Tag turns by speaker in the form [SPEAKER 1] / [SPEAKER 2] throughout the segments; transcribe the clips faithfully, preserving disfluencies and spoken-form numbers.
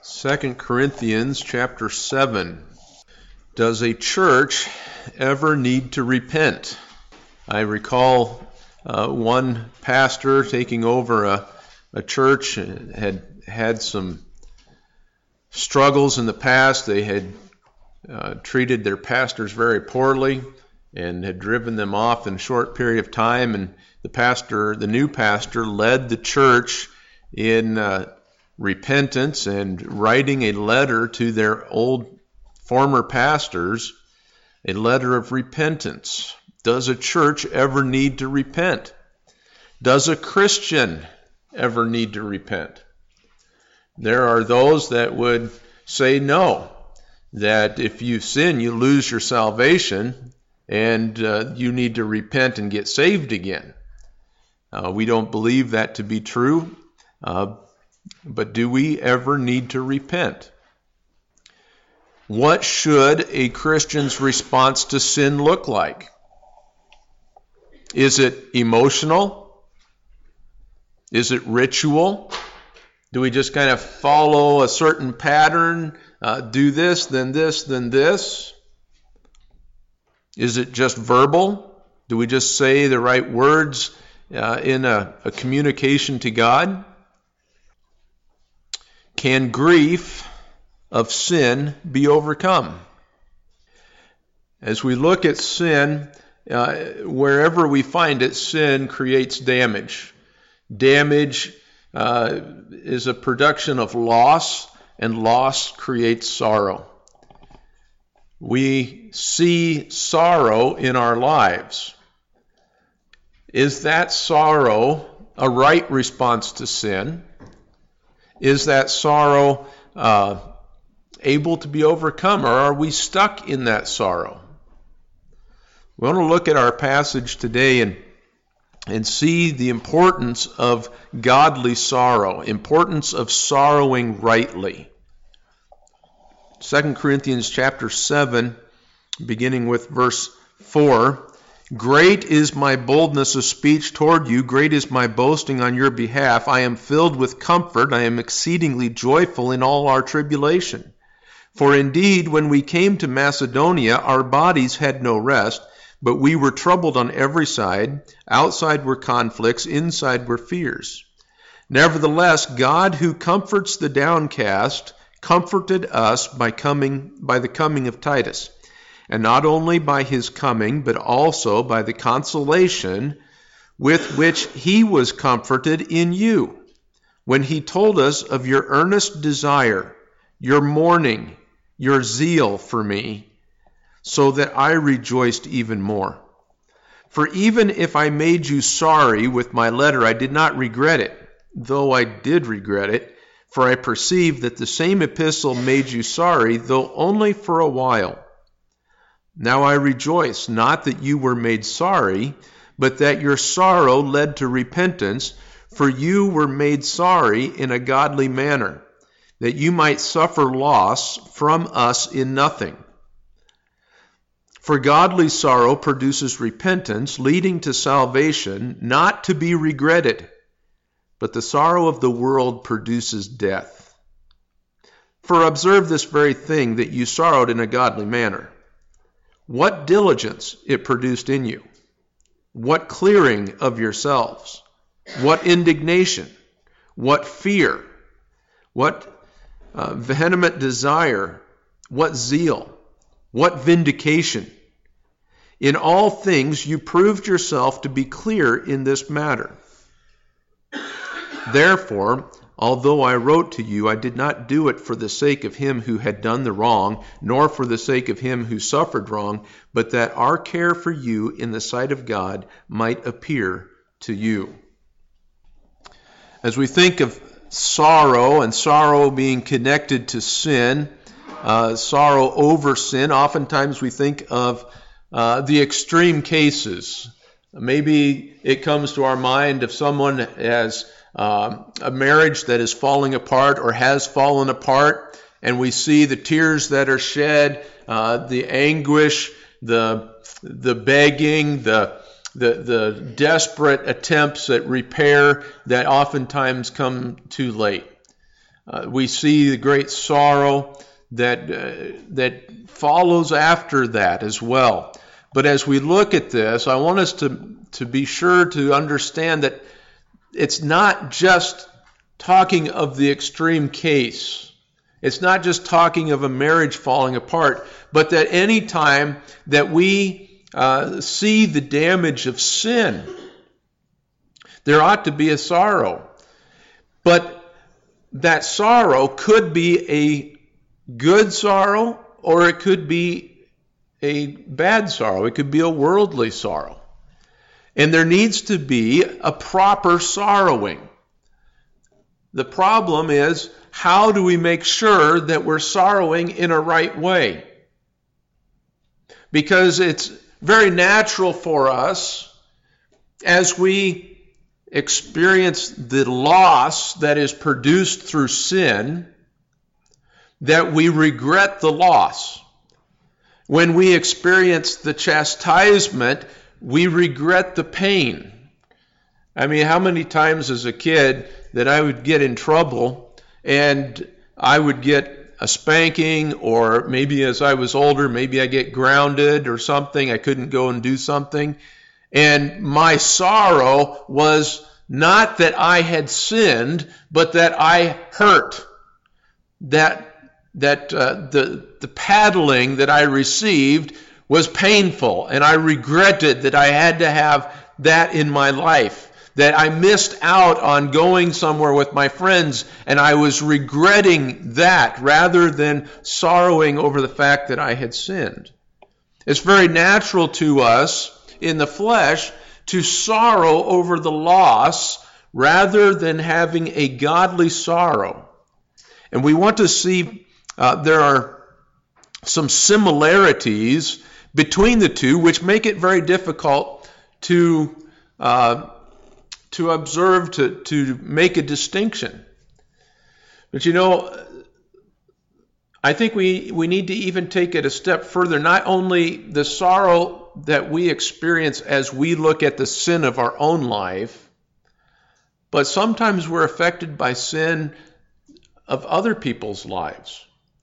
[SPEAKER 1] Second Corinthians chapter seven. Does a church ever need to repent? I recall uh, one pastor taking over a, a church had had some struggles in the past. They had uh, treated their pastors very poorly and had driven them off in a short period of time. And the pastor, the new pastor, led the church in uh, repentance and writing a letter to their old former pastors, a letter of repentance. Does a church ever need to repent? Does a Christian ever need to repent? There are those that would say no, that if you sin, you lose your salvation, and uh, you need to repent and get saved again. Uh, we don't believe that to be true, uh, but do we ever need to repent? What should a Christian's response to sin look like? Is it emotional? Is it ritual? Do we just kind of follow a certain pattern, uh, do this, then this, then this? Is it just verbal? Do we just say the right words uh, in a, a communication to God? Can grief of sin be overcome? As we look at sin, uh, wherever we find it, sin creates damage. Damage uh, is a production of loss, and loss creates sorrow. We see sorrow in our lives. Is that sorrow a right response to sin? Is that sorrow uh, able to be overcome, or are we stuck in that sorrow? We want to look at our passage today and and see the importance of godly sorrow, importance of sorrowing rightly. Second Corinthians chapter seven, beginning with verse four. Great is my boldness of speech toward you, great is my boasting on your behalf. I am filled with comfort, I am exceedingly joyful in all our tribulation. For indeed, when we came to Macedonia, our bodies had no rest, but we were troubled on every side. Outside were conflicts, inside were fears. Nevertheless, God, who comforts the downcast, comforted us by coming by the coming of Titus, and not only by his coming, but also by the consolation with which he was comforted in you, when he told us of your earnest desire, your mourning, your zeal for me, so that I rejoiced even more. For even if I made you sorry with my letter, I did not regret it, though I did regret it, for I perceive that the same epistle made you sorry, though only for a while. Now I rejoice, not that you were made sorry, but that your sorrow led to repentance, for you were made sorry in a godly manner, that you might suffer loss from us in nothing. For godly sorrow produces repentance, leading to salvation, not to be regretted, but the sorrow of the world produces death. For observe this very thing, that you sorrowed in a godly manner. What diligence it produced in you! What clearing of yourselves! What indignation! What fear! What uh, vehement desire! What zeal! What vindication! In all things you proved yourself to be clear in this matter. Therefore, although I wrote to you, I did not do it for the sake of him who had done the wrong, nor for the sake of him who suffered wrong, but that our care for you in the sight of God might appear to you. As we think of sorrow, and sorrow being connected to sin, uh, sorrow over sin, oftentimes we think of uh, the extreme cases. Maybe it comes to our mind if someone has Uh, a marriage that is falling apart or has fallen apart, and we see the tears that are shed, uh, the anguish, the the begging, the the the desperate attempts at repair that oftentimes come too late. Uh, we see the great sorrow that uh, that follows after that as well. But as we look at this, I want us to, to be sure to understand that it's not just talking of the extreme case. It's not just talking of a marriage falling apart, but that any time that we uh, see the damage of sin, there ought to be a sorrow. But that sorrow could be a good sorrow, or it could be a bad sorrow. It could be a worldly sorrow. And there needs to be a proper sorrowing. The problem is, how do we make sure that we're sorrowing in a right way? Because it's very natural for us, as we experience the loss that is produced through sin, that we regret the loss. When we experience the chastisement, we regret the pain. I mean, how many times as a kid that I would get in trouble and I would get a spanking, or maybe as I was older, maybe I get grounded or something, I couldn't go and do something. And my sorrow was not that I had sinned, but that I hurt. That that uh, the the paddling that I received was painful, and I regretted that I had to have that in my life. That I missed out on going somewhere with my friends, and I was regretting that rather than sorrowing over the fact that I had sinned. It's very natural to us in the flesh to sorrow over the loss rather than having a godly sorrow. And we want to see uh, there are some similarities between the two which make it very difficult to uh, to observe, to, to make a distinction. But you know, I think we, we need to even take it a step further. Not only the sorrow that we experience as we look at the sin of our own life, but sometimes we're affected by sin of other people's lives.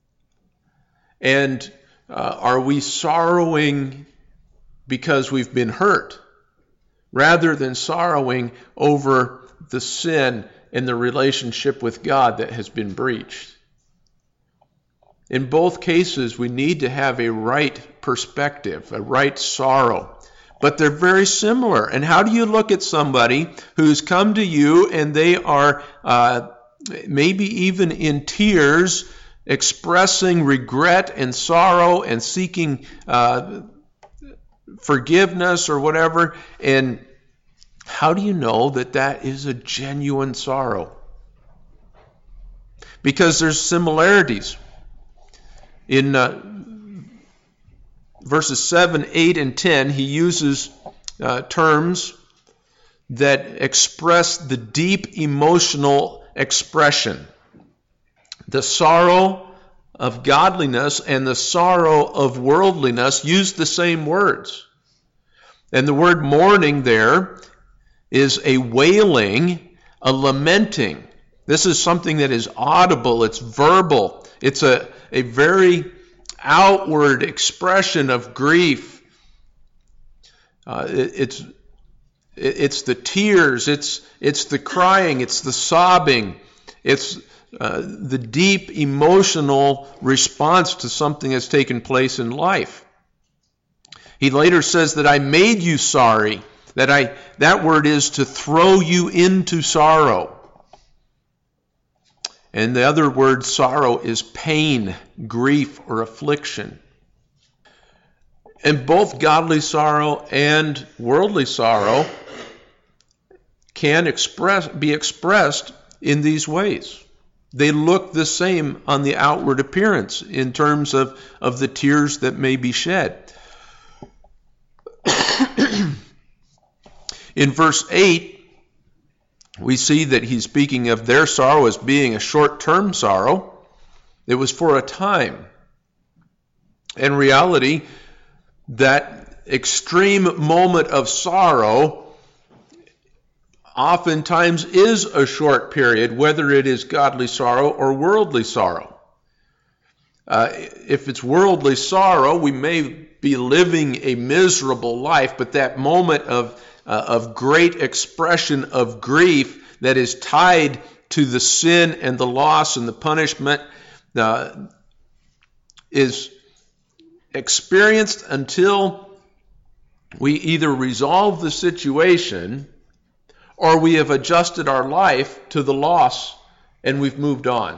[SPEAKER 1] And uh, are we sorrowing because we've been hurt, rather than sorrowing over the sin and the relationship with God that has been breached? In both cases, we need to have a right perspective, a right sorrow. But they're very similar. And how do you look at somebody who's come to you and they are uh, maybe even in tears, expressing regret and sorrow and seeking uh, forgiveness or whatever, and how do you know that that is a genuine sorrow? Because there's similarities. In uh, verses seven, eight, and ten, he uses uh, terms that express the deep emotional expression. The sorrow of godliness and the sorrow of worldliness use the same words. And the word mourning there is a wailing, a lamenting. This is something that is audible, it's verbal. It's a, a very outward expression of grief. Uh, it, it's it, it's the tears, it's it's the crying, it's the sobbing, it's uh, the deep emotional response to something that's taken place in life. He later says that I made you sorry. That I that word is to throw you into sorrow. And the other word, sorrow, is pain, grief, or affliction. And both godly sorrow and worldly sorrow can express be expressed in these ways. They look the same on the outward appearance in terms of, of the tears that may be shed. In verse eight, we see that he's speaking of their sorrow as being a short-term sorrow. It was for a time. In reality, that extreme moment of sorrow oftentimes is a short period, whether it is godly sorrow or worldly sorrow. Uh, if it's worldly sorrow, we may be living a miserable life, but that moment of, uh, of great expression of grief that is tied to the sin and the loss and the punishment uh, is experienced until we either resolve the situation or we have adjusted our life to the loss and we've moved on.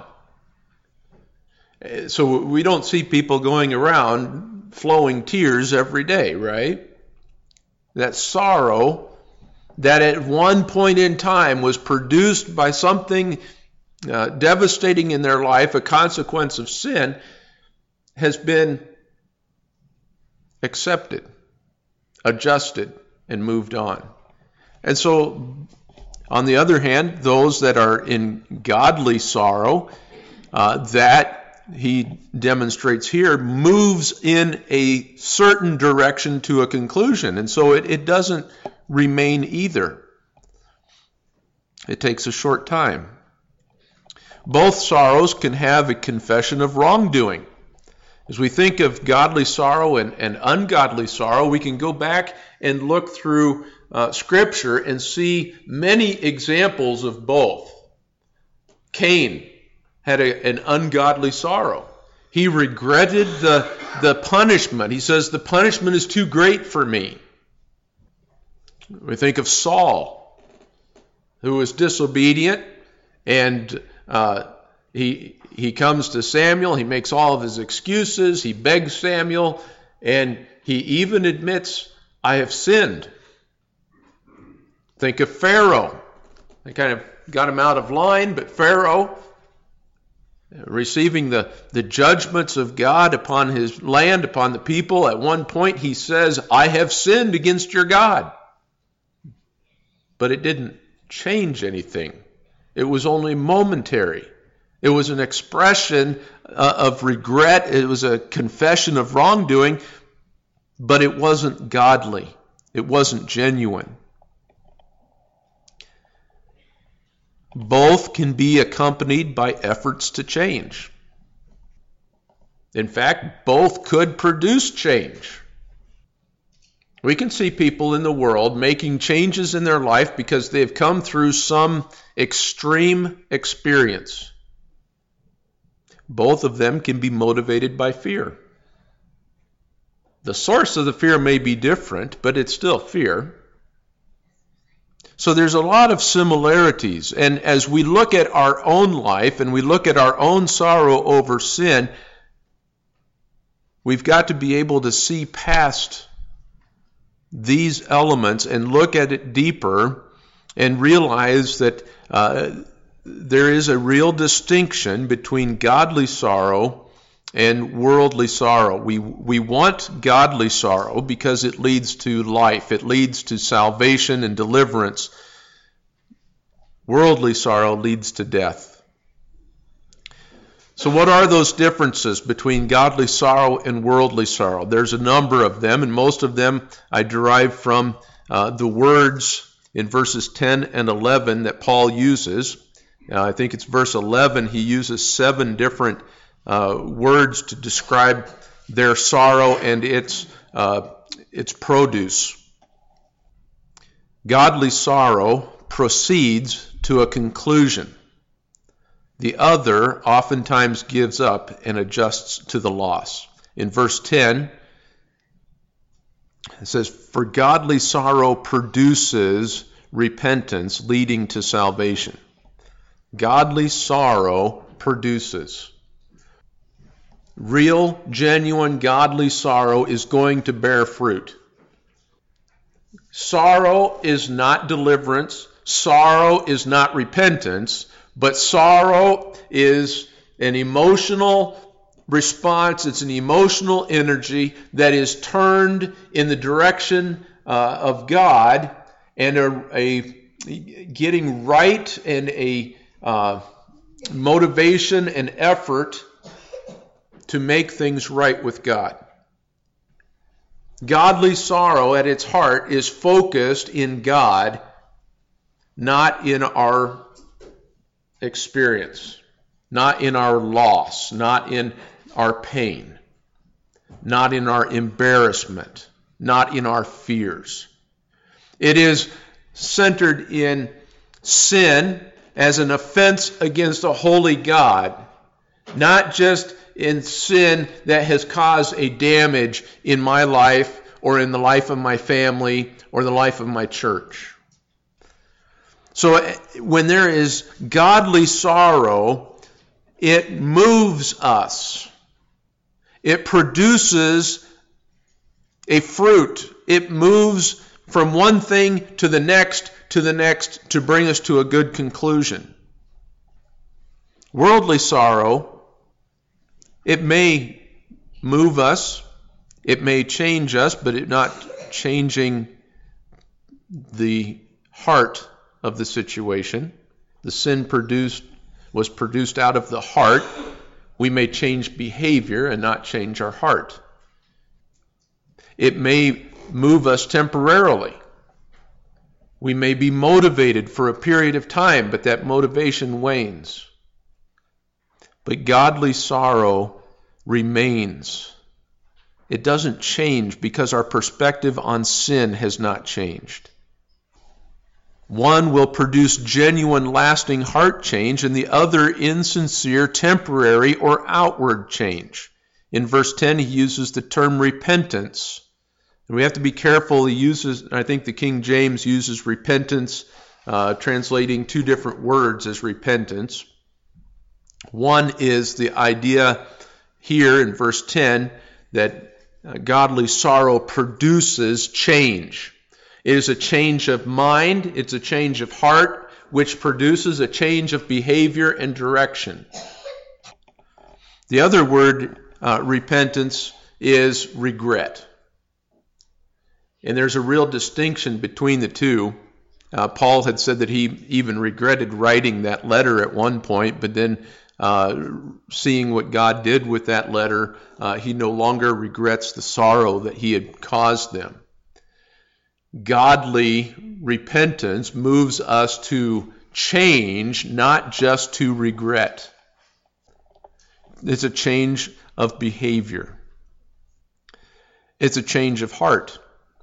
[SPEAKER 1] So we don't see people going around flowing tears every day, right? That sorrow that at one point in time was produced by something uh, devastating in their life, a consequence of sin, has been accepted, adjusted, and moved on. And so, on the other hand, those that are in godly sorrow, uh, that he demonstrates here, moves in a certain direction to a conclusion. And so it, it doesn't remain either. It takes a short time. Both sorrows can have a confession of wrongdoing. As we think of godly sorrow and, and ungodly sorrow, we can go back and look through uh, Scripture and see many examples of both. Cain had a, an ungodly sorrow. He regretted the, the punishment. He says, the punishment is too great for me. We think of Saul, who was disobedient, and uh, he he comes to Samuel. He makes all of his excuses. He begs Samuel, and he even admits, I have sinned. Think of Pharaoh. They kind of got him out of line, but Pharaoh, receiving the, the judgments of God upon his land, upon the people, at one point he says, I have sinned against your God. But it didn't change anything. It was only momentary. It was an expression uh, of regret. It was a confession of wrongdoing, but it wasn't godly. It wasn't genuine. Both can be accompanied by efforts to change. In fact, both could produce change. We can see people in the world making changes in their life because they've come through some extreme experience. Both of them can be motivated by fear. The source of the fear may be different, but it's still fear. So there's a lot of similarities. And as we look at our own life and we look at our own sorrow over sin, we've got to be able to see past these elements and look at it deeper and realize that uh, there is a real distinction between godly sorrow and worldly sorrow. We we want godly sorrow because it leads to life. It leads to salvation and deliverance. Worldly sorrow leads to death. So what are those differences between godly sorrow and worldly sorrow? There's a number of them, and most of them I derive from uh, the words in verses ten and eleven that Paul uses. Uh, I think it's verse eleven. He uses seven different uh, words to describe their sorrow and its uh, its produce. Godly sorrow proceeds to a conclusion. The other oftentimes gives up and adjusts to the loss. In verse ten, it says, "For godly sorrow produces repentance leading to salvation." Godly sorrow produces. Real, genuine, godly sorrow is going to bear fruit. Sorrow is not deliverance. Sorrow is not repentance. But sorrow is an emotional response. It's an emotional energy that is turned in the direction uh, of God and a, a getting right and a uh, motivation and effort to make things right with God. Godly sorrow at its heart is focused in God not in our experience, not in our loss, not in our pain, not in our embarrassment, not in our fears. It is centered in sin as an offense against a holy God, not just in sin that has caused a damage in my life or in the life of my family or the life of my church. So when there is godly sorrow, it moves us. It produces a fruit. It moves from one thing to the next to the next to bring us to a good conclusion. Worldly sorrow, it may move us, it may change us, but it's not changing the heart of the situation. The sin produced was produced out of the heart. We may change behavior and not change our heart. It may move us temporarily. We may be motivated for a period of time, but that motivation wanes. But godly sorrow remains. It doesn't change because our perspective on sin has not changed. One will produce genuine, lasting heart change, and the other insincere, temporary, or outward change. In verse ten, he uses the term repentance. And we have to be careful. He uses, I think the King James uses repentance, uh, translating two different words as repentance. One is the idea here in verse ten that uh, godly sorrow produces change. It is a change of mind, it's a change of heart, which produces a change of behavior and direction. The other word, uh, repentance, is regret. And there's a real distinction between the two. Uh, Paul had said that he even regretted writing that letter at one point, but then uh, seeing what God did with that letter, uh, he no longer regrets the sorrow that he had caused them. Godly repentance moves us to change, not just to regret. It's a change of behavior. It's a change of heart.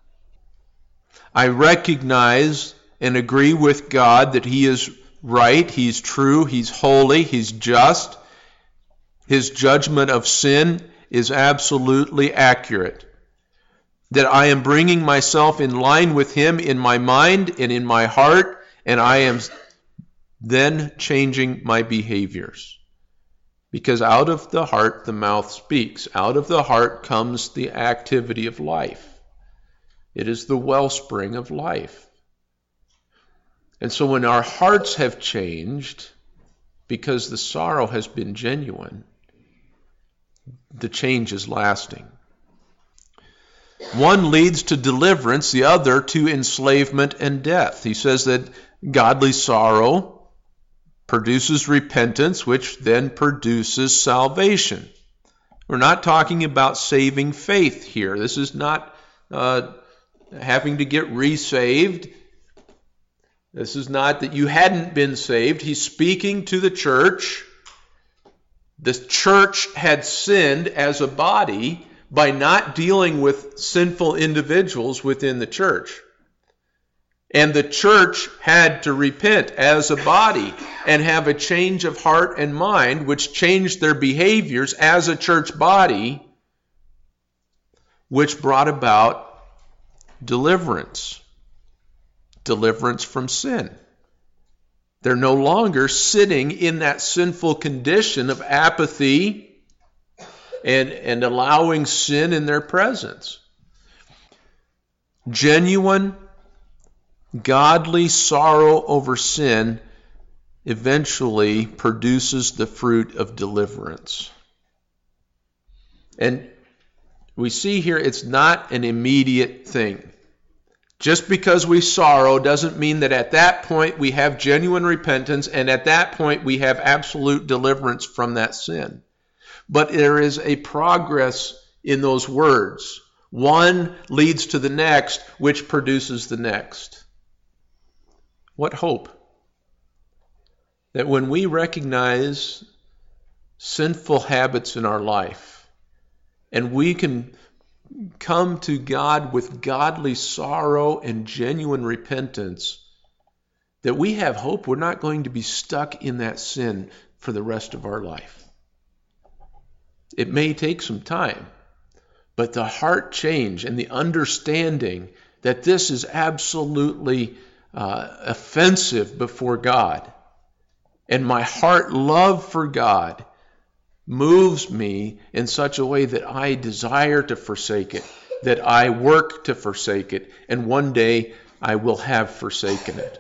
[SPEAKER 1] I recognize and agree with God that He is right, He's true, He's holy, He's just. His judgment of sin is absolutely accurate. That I am bringing myself in line with Him in my mind and in my heart, and I am then changing my behaviors. Because out of the heart the mouth speaks. Out of the heart comes the activity of life. It is the wellspring of life. And so when our hearts have changed, because the sorrow has been genuine, the change is lasting. One leads to deliverance, the other to enslavement and death. He says that godly sorrow produces repentance, which then produces salvation. We're not talking about saving faith here. This is not uh, having to get resaved. This is not that you hadn't been saved. He's speaking to the church. The church had sinned as a body by not dealing with sinful individuals within the church. And the church had to repent as a body and have a change of heart and mind, which changed their behaviors as a church body, which brought about deliverance. Deliverance from sin. They're no longer sitting in that sinful condition of apathy and, and allowing sin in their presence. Genuine, godly sorrow over sin eventually produces the fruit of deliverance. And we see here it's not an immediate thing. Just because we sorrow doesn't mean that at that point we have genuine repentance and at that point we have absolute deliverance from that sin. But there is a progress in those words. One leads to the next, which produces the next. What hope? That when we recognize sinful habits in our life, and we can come to God with godly sorrow and genuine repentance, that we have hope. We're not going to be stuck in that sin for the rest of our life. It may take some time, but the heart change and the understanding that this is absolutely uh, offensive before God, and my heart love for God moves me in such a way that I desire to forsake it, that I work to forsake it, and one day I will have forsaken it.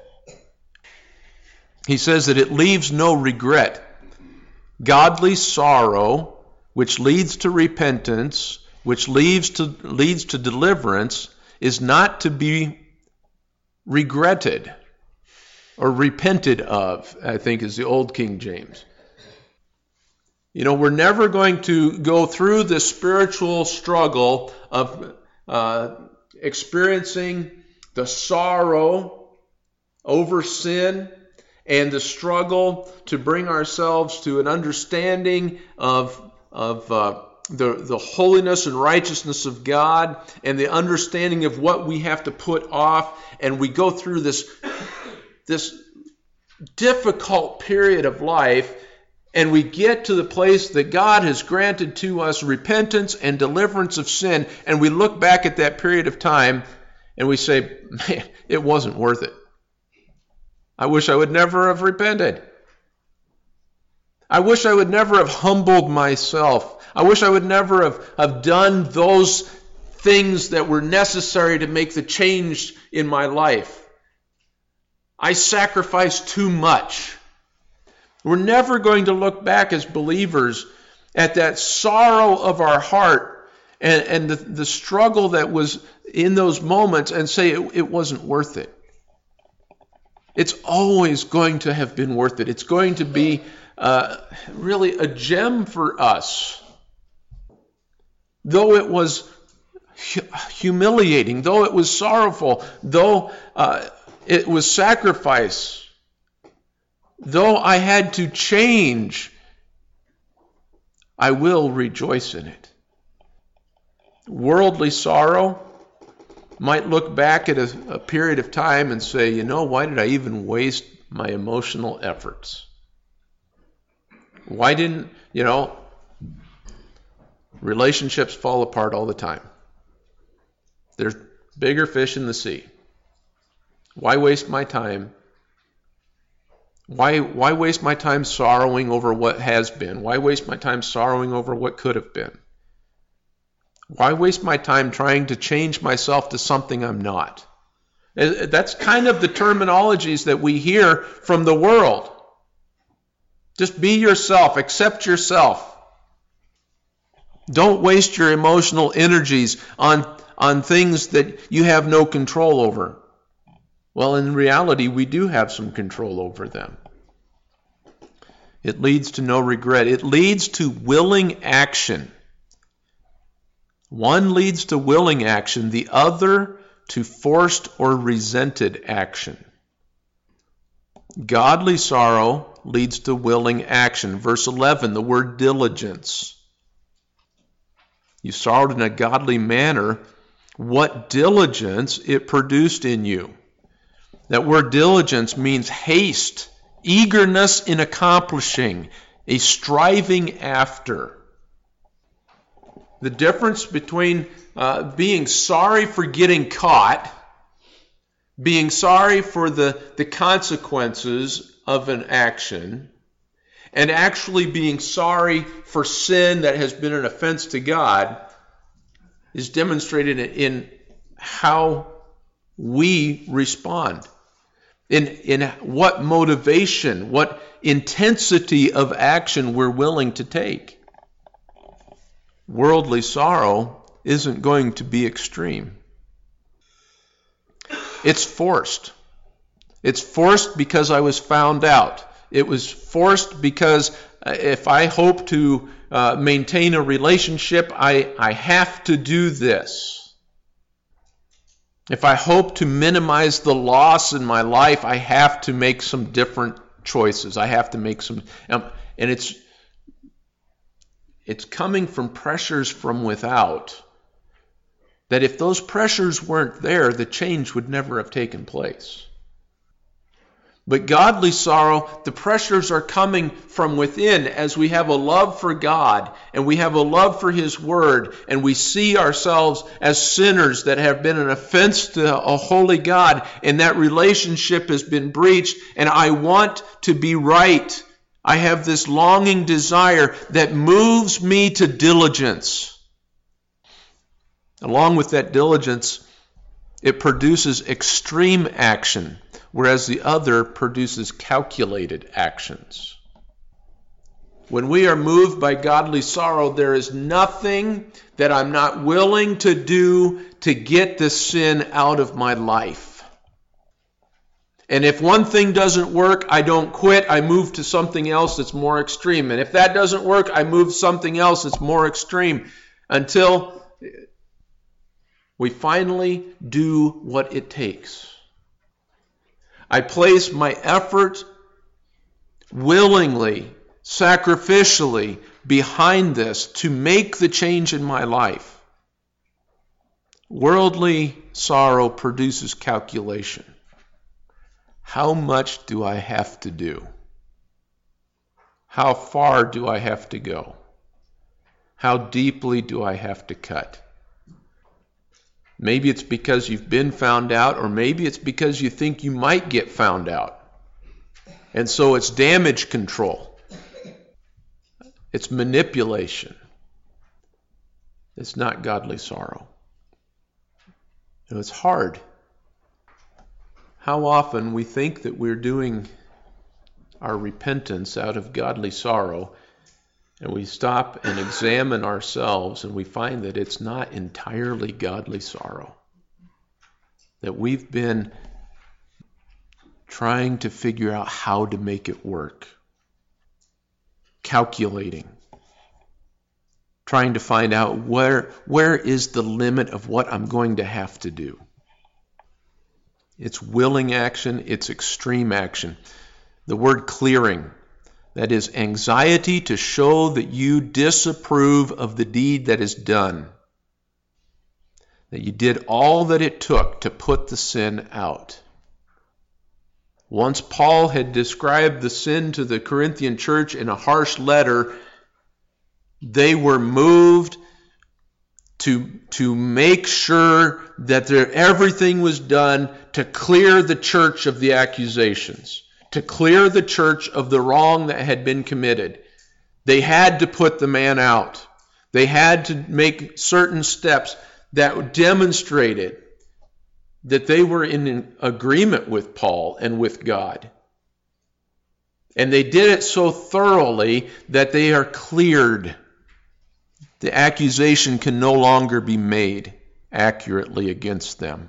[SPEAKER 1] He says that it leaves no regret. Godly sorrow, which leads to repentance, which leads to, leads to deliverance, is not to be regretted or repented of, I think is the old King James. You know, we're never going to go through the spiritual struggle of uh, experiencing the sorrow over sin and the struggle to bring ourselves to an understanding of, of uh, the, the holiness and righteousness of God and the understanding of what we have to put off. And we go through this, this difficult period of life, and we get to the place that God has granted to us repentance and deliverance of sin, and we look back at that period of time and we say, man, it wasn't worth it. I wish I would never have repented. I wish I would never have humbled myself. I wish I would never have, have done those things that were necessary to make the change in my life. I sacrificed too much. We're never going to look back as believers at that sorrow of our heart and, and the, the struggle that was in those moments and say it, it wasn't worth it. It's always going to have been worth it. It's going to be uh, really a gem for us. Though it was hu- humiliating, though it was sorrowful, though uh, it was sacrifice, though I had to change, I will rejoice in it. Worldly sorrow might look back at a, a period of time and say, you know, why did I even waste my emotional efforts? Why didn't, you know, relationships fall apart all the time. There's bigger fish in the sea. Why waste my time? Why, why waste my time sorrowing over what has been? Why waste my time sorrowing over what could have been? Why waste my time trying to change myself to something I'm not? That's kind of the terminologies that we hear from the world. Just be yourself. Accept yourself. Don't waste your emotional energies on, on things that you have no control over. Well, in reality, we do have some control over them. It leads to no regret. It leads to willing action. One leads to willing action, the other to forced or resented action. Godly sorrow leads to willing action. Verse eleven, the word diligence. You sorrowed in a godly manner. What diligence it produced in you. That word diligence means haste, eagerness in accomplishing, a striving after. The difference between uh, being sorry for getting caught, being sorry for the, the consequences of an action, and actually being sorry for sin that has been an offense to God is demonstrated in how we respond. In, in what motivation, what intensity of action we're willing to take. Worldly sorrow isn't going to be extreme. It's forced. It's forced because I was found out. It was forced because if I hope to uh, maintain a relationship, I, I have to do this. If I hope to minimize the loss in my life, I have to make some different choices. I have to make some, um, and it's it's coming from pressures from without. That if those pressures weren't there, the change would never have taken place. But godly sorrow, the pressures are coming from within as we have a love for God and we have a love for His Word and we see ourselves as sinners that have been an offense to a holy God, and that relationship has been breached, and I want to be right. I have this longing desire that moves me to diligence. Along with that diligence, it produces extreme action, whereas the other produces calculated actions. When we are moved by godly sorrow, there is nothing that I'm not willing to do to get the sin out of my life. And if one thing doesn't work, I don't quit. I move to something else that's more extreme. And if that doesn't work, I move to something else that's more extreme until we finally do what it takes. I place my effort willingly, sacrificially behind this to make the change in my life. Worldly sorrow produces calculation. How much do I have to do? How far do I have to go? How deeply do I have to cut? Maybe it's because you've been found out, or maybe it's because you think you might get found out. And so it's damage control. It's manipulation. It's not godly sorrow. You know, it's hard. How often we think that we're doing our repentance out of godly sorrow, and we stop and examine ourselves and we find that it's not entirely godly sorrow. That we've been trying to figure out how to make it work. Calculating. Trying to find out where, where is the limit of what I'm going to have to do. It's willing action, it's extreme action. The word clearing. That is anxiety to show that you disapprove of the deed that is done. That you did all that it took to put the sin out. Once Paul had described the sin to the Corinthian church in a harsh letter, they were moved to, to make sure that there, everything was done to clear the church of the accusations. To clear the church of the wrong that had been committed. They had to put the man out. They had to make certain steps that demonstrated that they were in agreement with Paul and with God. And they did it so thoroughly that they are cleared. The accusation can no longer be made accurately against them.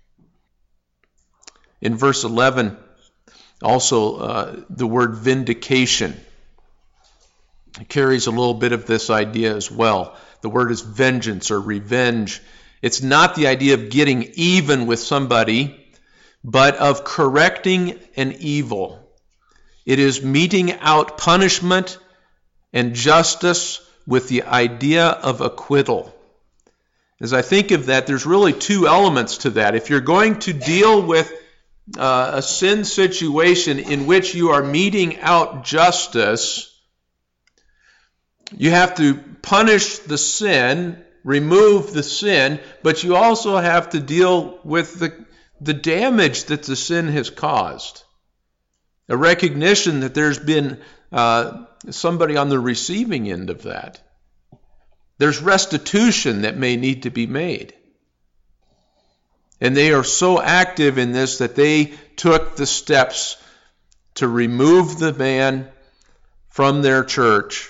[SPEAKER 1] In verse eleven, also, uh, the word vindication carries a little bit of this idea as well. The word is vengeance or revenge. It's not the idea of getting even with somebody, but of correcting an evil. It is meting out punishment and justice with the idea of acquittal. As I think of that, there's really two elements to that. If you're going to deal with Uh, a sin situation in which you are meting out justice, you have to punish the sin, remove the sin, but you also have to deal with the, the damage that the sin has caused. A recognition that there's been uh, somebody on the receiving end of that. There's restitution that may need to be made. And they are so active in this that they took the steps to remove the man from their church.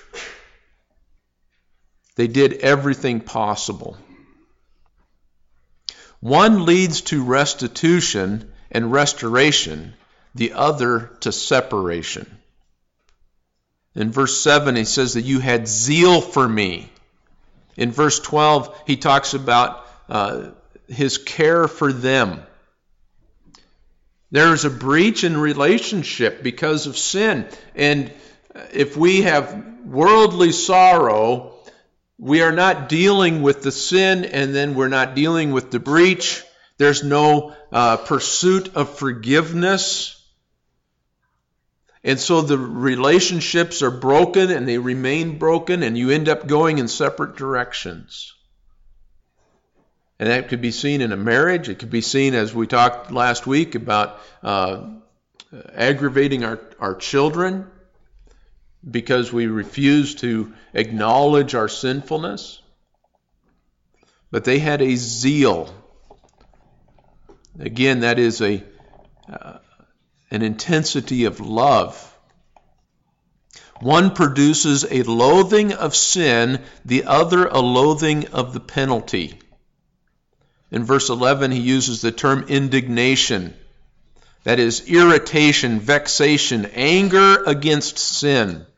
[SPEAKER 1] They did everything possible. One leads to restitution and restoration, the other to separation. In verse seven, he says that you had zeal for me. In verse twelve, he talks about uh, his care for them. There is a breach in relationship because of sin. And if we have worldly sorrow, we are not dealing with the sin, and then we're not dealing with the breach. There's no uh, pursuit of forgiveness. And so the relationships are broken, and they remain broken, and you end up going in separate directions. And that could be seen in a marriage. It could be seen, as we talked last week, about uh, aggravating our, our children because we refuse to acknowledge our sinfulness. But they had a zeal. Again, that is a uh, an intensity of love. One produces a loathing of sin, the other a loathing of the penalty. In verse eleven, he uses the term indignation. That is irritation, vexation, anger against sin.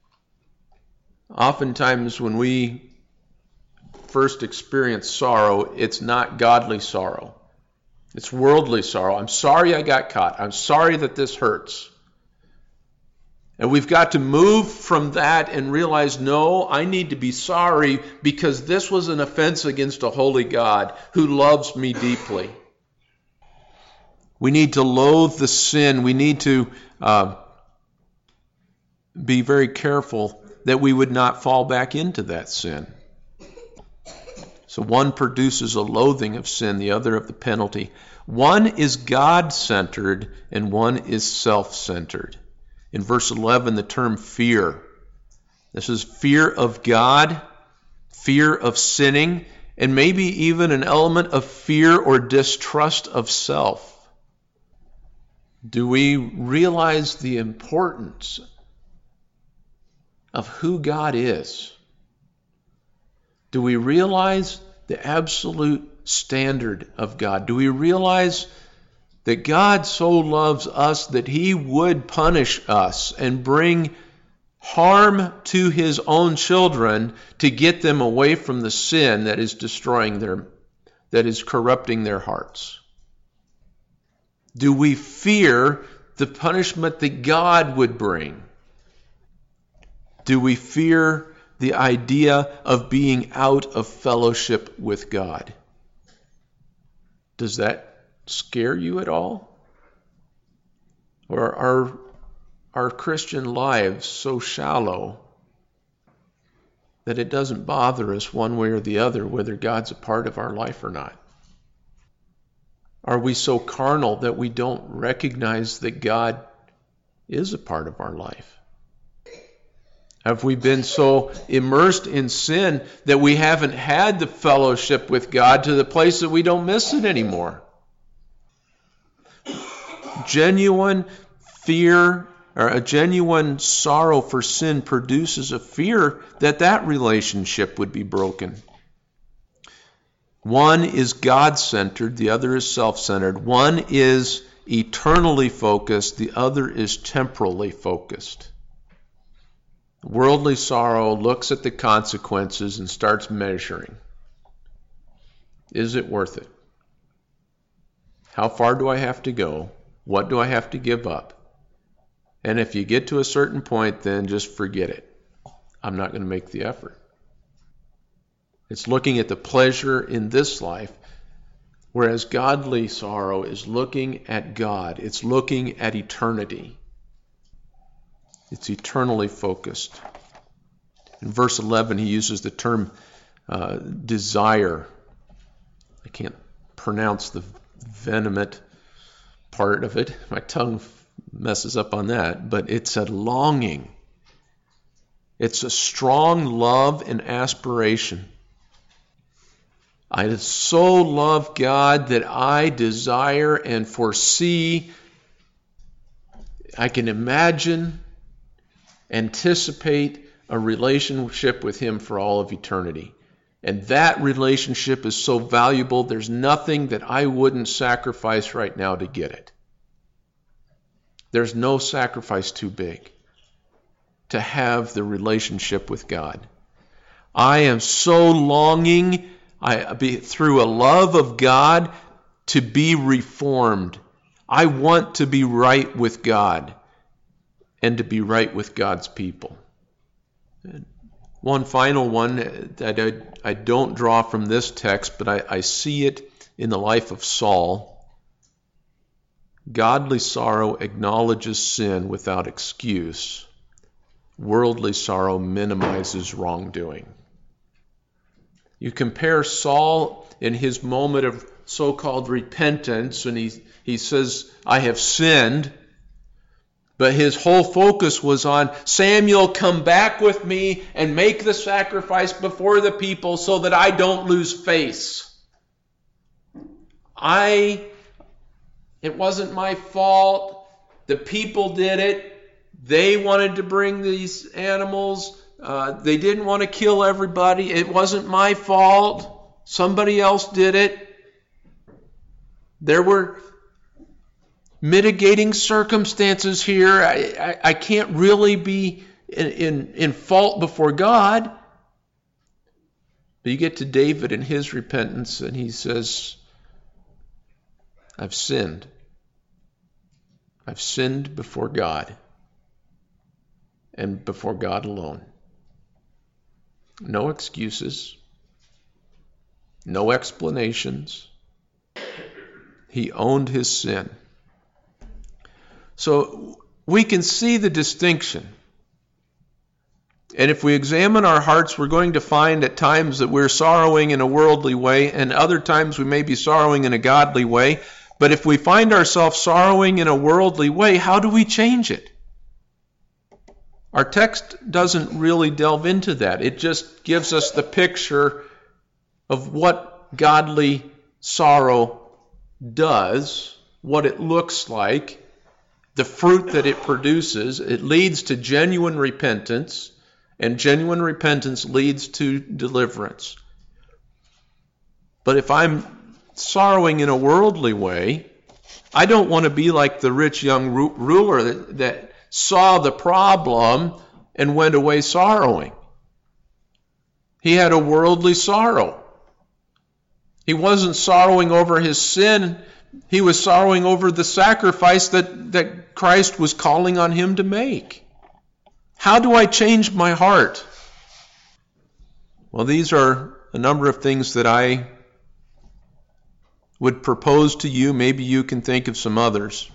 [SPEAKER 1] Oftentimes when we first experience sorrow, it's not godly sorrow. It's worldly sorrow. I'm sorry I got caught. I'm sorry that this hurts. And we've got to move from that and realize, no, I need to be sorry because this was an offense against a holy God who loves me deeply. We need to loathe the sin. We need to uh, be very careful that we would not fall back into that sin. So one produces a loathing of sin, the other of the penalty. One is God-centered and one is self-centered. In verse eleven, the term fear. This is fear of God, fear of sinning, and maybe even an element of fear or distrust of self. Do we realize the importance of who God is? Do we realize the absolute standard of God? Do we realize that God so loves us that he would punish us and bring harm to his own children to get them away from the sin that is destroying their, that is corrupting their hearts? Do we fear the punishment that God would bring? Do we fear the idea of being out of fellowship with God? Does that scare you at all? Or are our Christian lives so shallow that it doesn't bother us one way or the other whether God's a part of our life or not? Are we so carnal that we don't recognize that God is a part of our life? Have we been so immersed in sin that we haven't had the fellowship with God to the place that we don't miss it anymore? Genuine fear or a genuine sorrow for sin produces a fear that that relationship would be broken. One is God-centered, the other is self-centered. One is eternally focused, the other is temporally focused. Worldly sorrow looks at the consequences and starts measuring. Is it worth it? How far do I have to go? What do I have to give up? And if you get to a certain point, then just forget it. I'm not going to make the effort. It's looking at the pleasure in this life, whereas godly sorrow is looking at God. It's looking at eternity. It's eternally focused. In verse eleven, he uses the term uh, desire. I can't pronounce the venomate part of it. My tongue messes up on that. But it's a longing. It's a strong love and aspiration. I so love God that I desire and foresee, I can imagine, anticipate a relationship with him for all of eternity. And that relationship is so valuable, there's nothing that I wouldn't sacrifice right now to get it. There's no sacrifice too big to have the relationship with God. I am so longing I be through a love of God to be reformed. I want to be right with God and to be right with God's people. One final one that I, I don't draw from this text, but I, I see it in the life of Saul. Godly sorrow acknowledges sin without excuse. Worldly sorrow minimizes wrongdoing. You compare Saul in his moment of so-called repentance, and he, he says, I have sinned. But his whole focus was on, Samuel, come back with me and make the sacrifice before the people so that I don't lose face. I, it wasn't my fault. The people did it. They wanted to bring these animals. Uh, they didn't want to kill everybody. It wasn't my fault. Somebody else did it. There were mitigating circumstances here. I, I, I can't really be in, in, in fault before God. But you get to David and his repentance, and he says, I've sinned. I've sinned before God and before God alone. No excuses. No explanations. He owned his sin. So we can see the distinction. And if we examine our hearts, we're going to find at times that we're sorrowing in a worldly way, and other times we may be sorrowing in a godly way. But if we find ourselves sorrowing in a worldly way, how do we change it? Our text doesn't really delve into that. It just gives us the picture of what godly sorrow does, what it looks like, the fruit that it produces. It leads to genuine repentance, and genuine repentance leads to deliverance. But if I'm sorrowing in a worldly way, I don't want to be like the rich young ru- ruler that, that saw the problem and went away sorrowing. He had a worldly sorrow. He wasn't sorrowing over his sin. He was sorrowing over the sacrifice that, that Christ was calling on him to make. How do I change my heart? Well, these are a number of things that I would propose to you. Maybe you can think of some others.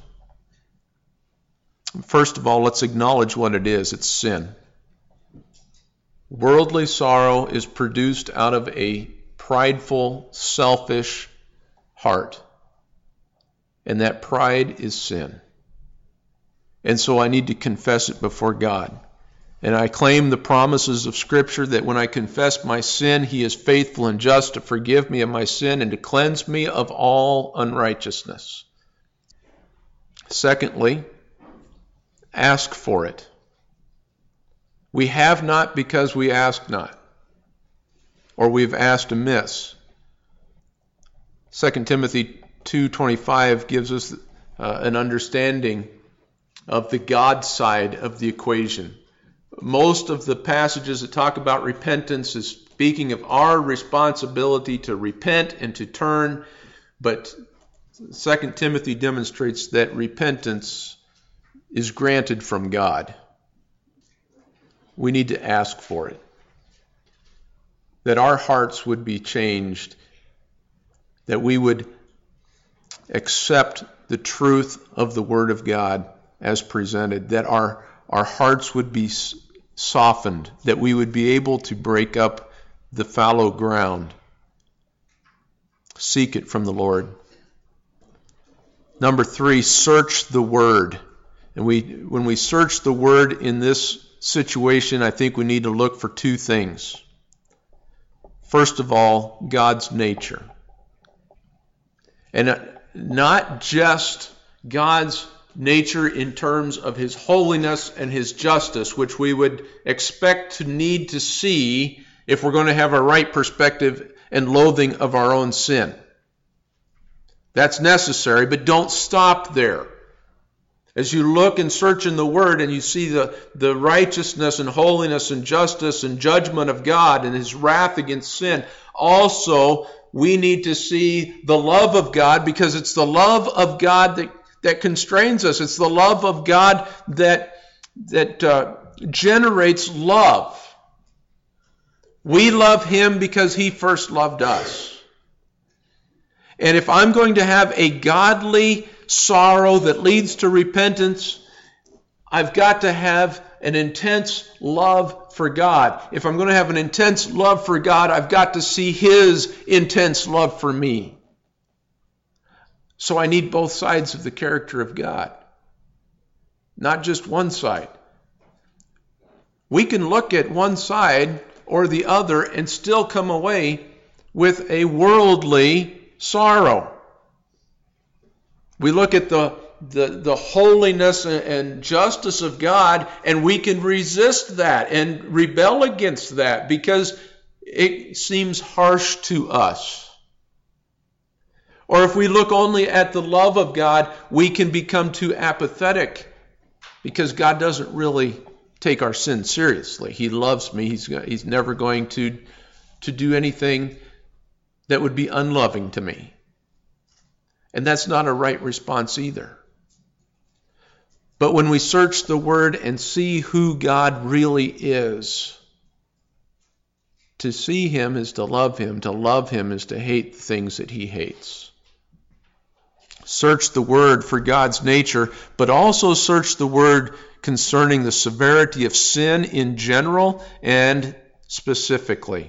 [SPEAKER 1] First of all, let's acknowledge what it is. It's sin. Worldly sorrow is produced out of a prideful, selfish heart. And that pride is sin. And so I need to confess it before God. And I claim the promises of Scripture that when I confess my sin, He is faithful and just to forgive me of my sin and to cleanse me of all unrighteousness. Secondly, ask for it. We have not because we ask not, or we've asked amiss. Second Timothy two twenty-five gives us uh, an understanding of the God side of the equation. Most of the passages that talk about repentance is speaking of our responsibility to repent and to turn, but Second Timothy demonstrates that repentance is granted from God. We need to ask for it. That our hearts would be changed, that we would accept the truth of the Word of God as presented, that our, our hearts would be softened, that we would be able to break up the fallow ground. Seek it from the Lord. Number three, search the Word. And we, when we search the Word in this situation, I think we need to look for two things. First of all, God's nature. And not just God's nature in terms of His holiness and His justice, which we would expect to need to see if we're going to have a right perspective and loathing of our own sin. That's necessary, but don't stop there. As you look and search in the Word and you see the, the righteousness and holiness and justice and judgment of God and His wrath against sin, also we need to see the love of God, because it's the love of God that, that constrains us. It's the love of God that, that uh, generates love. We love Him because He first loved us. And if I'm going to have a godly sorrow that leads to repentance, I've got to have an intense love for God. If I'm going to have an intense love for God, I've got to see His intense love for me. So I need both sides of the character of God, not just one side. We can look at one side or the other and still come away with a worldly sorrow. We look at the, the, the holiness and justice of God, and we can resist that and rebel against that because it seems harsh to us. Or if we look only at the love of God, we can become too apathetic because God doesn't really take our sin seriously. He loves me. He's, he's never going to, to do anything that would be unloving to me. And that's not a right response either. But when we search the Word and see who God really is, to see Him is to love Him. To love Him is to hate the things that He hates. Search the Word for God's nature, but also search the Word concerning the severity of sin in general and specifically.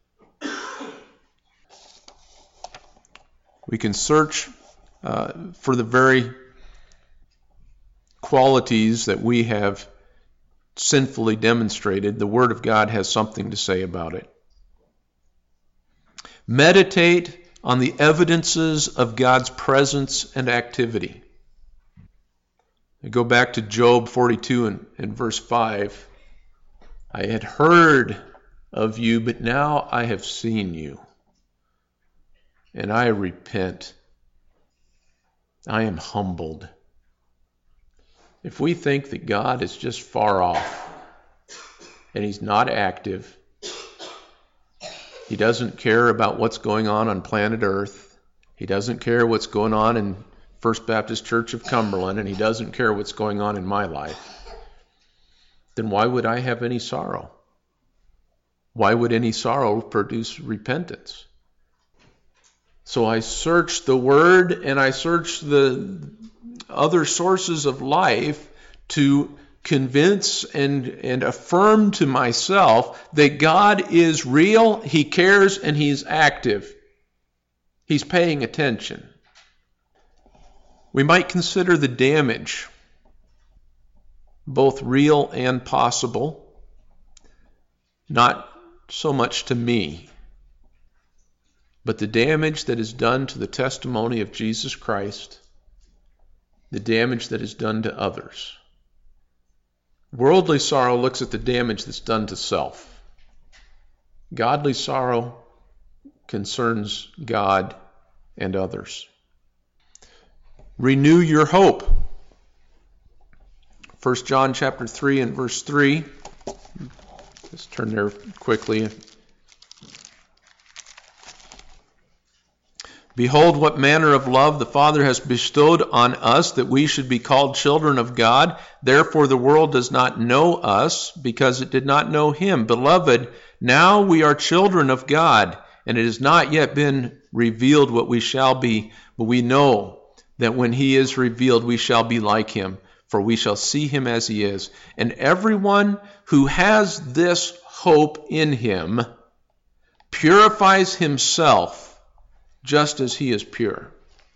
[SPEAKER 1] We can search uh, for the very qualities that we have sinfully demonstrated. The Word of God has something to say about it. Meditate on the evidences of God's presence and activity. I go back to Job forty-two and, and verse five. I had heard of you, but now I have seen you. And I repent. I am humbled. If we think that God is just far off and He's not active, He doesn't care about what's going on on planet Earth, He doesn't care what's going on in First Baptist Church of Cumberland, and He doesn't care what's going on in my life, then why would I have any sorrow? Why would any sorrow produce repentance? So I search the Word and I search the other sources of life to convince and, and affirm to myself that God is real, He cares, and He's active. He's paying attention. We might consider the damage, both real and possible, not so much to me, but the damage that is done to the testimony of Jesus Christ, the damage that is done to others. Worldly sorrow looks at the damage that's done to self. Godly sorrow concerns God and others. Renew your hope. First John chapter three and verse three. Let's turn there quickly. Behold, what manner of love the Father has bestowed on us, that we should be called children of God. Therefore the world does not know us, because it did not know Him. Beloved, now we are children of God, and it has not yet been revealed what we shall be, but we know that when He is revealed, we shall be like Him, for we shall see Him as He is. And everyone who has this hope in Him purifies himself just as He is pure.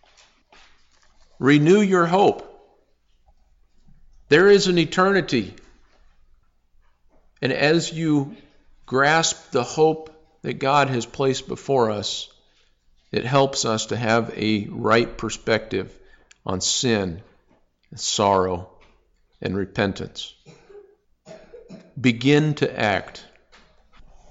[SPEAKER 1] Renew your hope. There is an eternity. And as you grasp the hope that God has placed before us, it helps us to have a right perspective on sin, and sorrow, and repentance. Begin to act.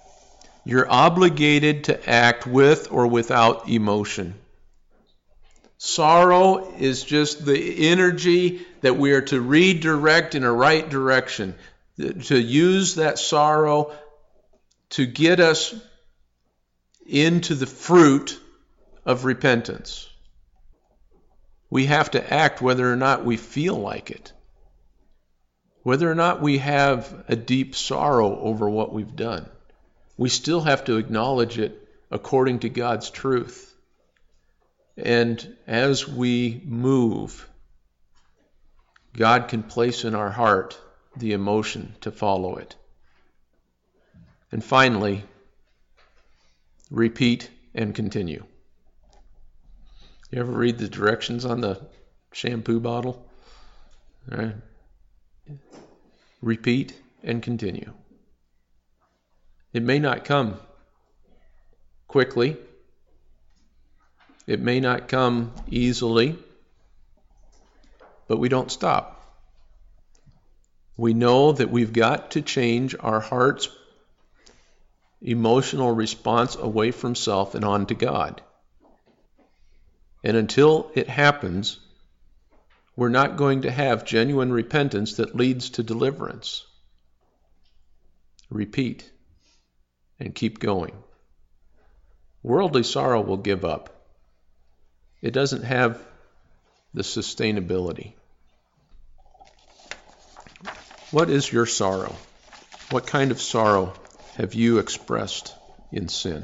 [SPEAKER 1] You're obligated to act with or without emotion. Sorrow is just the energy that we are to redirect in a right direction, to use that sorrow to get us into the fruit of repentance. We have to act whether or not we feel like it, whether or not we have a deep sorrow over what we've done. We still have to acknowledge it according to God's truth. And as we move, God can place in our heart the emotion to follow it. And finally, repeat and continue. You ever read the directions on the shampoo bottle? All right. Repeat and continue. It may not come quickly. It may not come easily, but we don't stop. We know that we've got to change our heart's emotional response away from self and on to God. And until it happens, we're not going to have genuine repentance that leads to deliverance. Repeat and keep going. Worldly sorrow will give up. It doesn't have the sustainability. What is your sorrow? What kind of sorrow have you expressed in sin?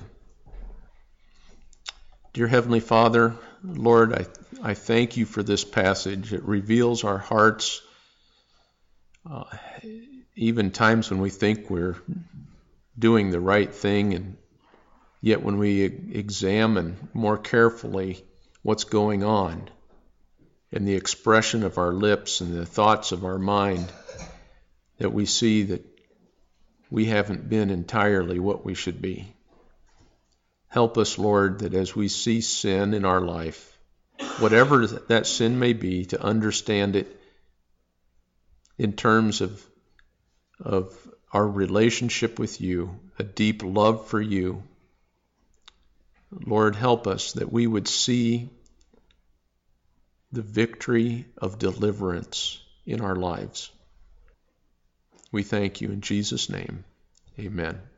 [SPEAKER 1] Dear Heavenly Father, Lord, I, I thank you for this passage. It reveals our hearts, uh, even times when we think we're doing the right thing, and yet when we examine more carefully what's going on and the expression of our lips and the thoughts of our mind, that we see that we haven't been entirely what we should be. Help us, Lord, that as we see sin in our life, whatever that sin may be, to understand it in terms of, of our relationship with you, a deep love for you. Lord, help us that we would see the victory of deliverance in our lives. We thank you in Jesus' name. Amen.